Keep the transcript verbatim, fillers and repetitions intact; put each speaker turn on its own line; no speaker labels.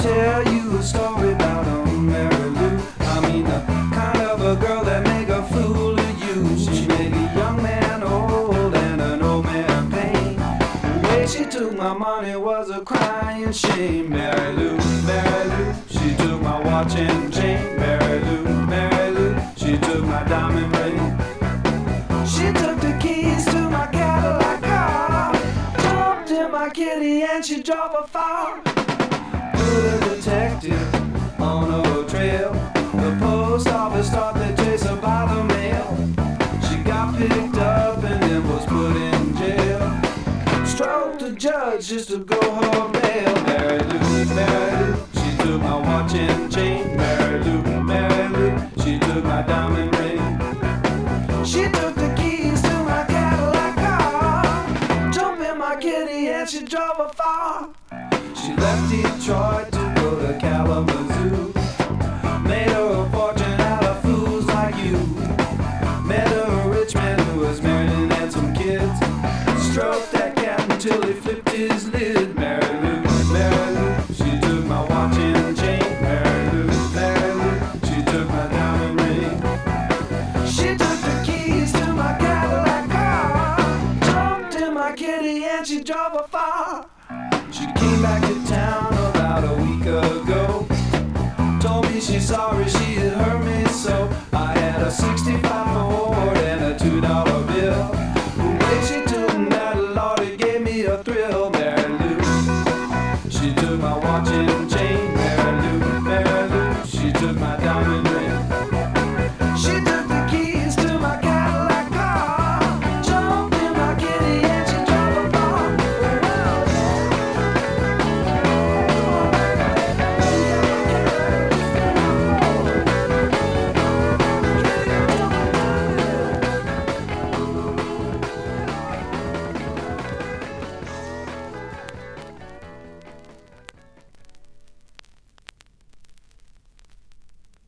tell you a story about um, Mary Lou. I mean the kind of a girl that make a fool of you. She made a young man old and an old man pain. The way she took my money was a crying shame. Mary Lou, Mary Lou, she took my watch and chain. Mary Lou, Mary Lou, she took my diamond ring. She took the keys to my Cadillac car, jumped in my kitty and she drove her far. Put a detective on her trail. The post office thought they'd chase her by the mail. She got picked up and then was put in jail. Stroked the judge just to go her bail. Mary Lou, Mary Lou, she took my watch and chain. Mary Lou, Mary Lou, she took my diamond ring. She took the keys to my Cadillac car, jumped in my kitty and she drove her far. She left Detroit to go to Kalamazoo. Made her a fortune out of fools like you. Met her a rich man who was married and had some kids. Stroked that cat until he flipped his lid. Mary Lou, Mary Lou, she took my watch and chain. Mary Lou, Mary Lou, she took my diamond ring. She took the keys to my Cadillac car, jumped in my kitty and she drove her far. She came back to town about a week ago. Told me she's sorry she had hurt me so.